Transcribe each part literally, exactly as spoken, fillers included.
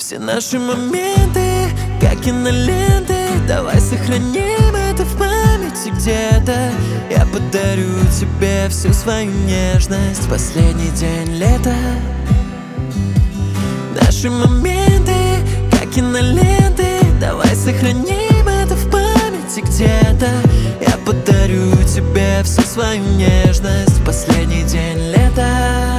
Все наши моменты, как киноленты, давай сохраним это в памяти где-то. Я подарю тебе всю свою нежность, последний день лета. Наши моменты, как киноленты, давай сохраним это в памяти где-то. Я подарю тебе всю свою нежность, последний день лета.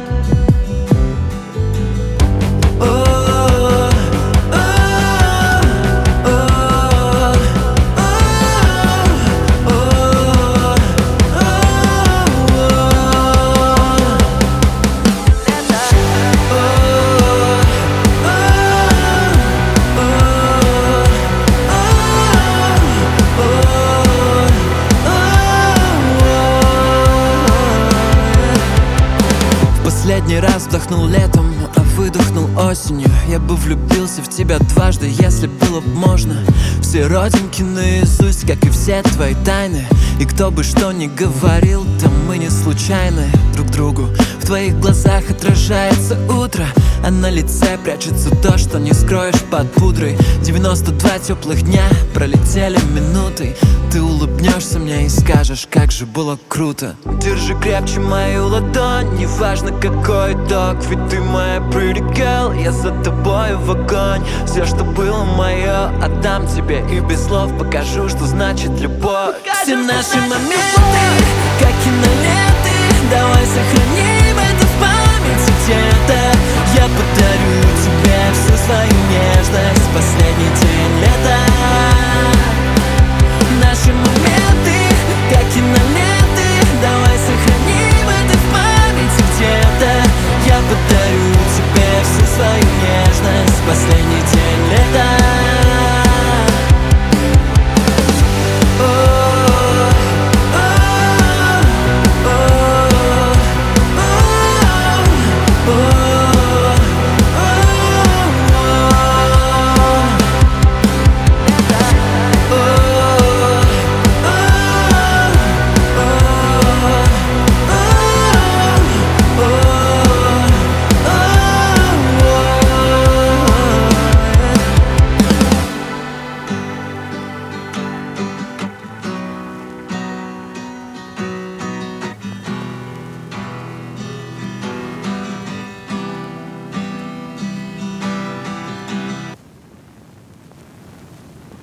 Последний раз вдохнул летом, а выдохнул осенью. Я бы влюбился в тебя дважды, если было бы можно. Все родинки наизусть, как и все твои тайны. И кто бы что ни говорил, то мы не случайны друг другу. В твоих глазах отражается утро, а на лице прячется то, что не скроешь под пудрой. девяносто два теплых дня пролетели минутой. Ты улыбнешься мне и скажешь, как же было круто. Держи крепче мою ладонь, неважно какой итог, ведь ты моя pretty girl, я за тобой в огонь. Все, что было мое, отдам тебе и без слов покажу, что значит любовь. Все наши моменты, как киноленты, давай сохраним это в памяти где-то. Я подарю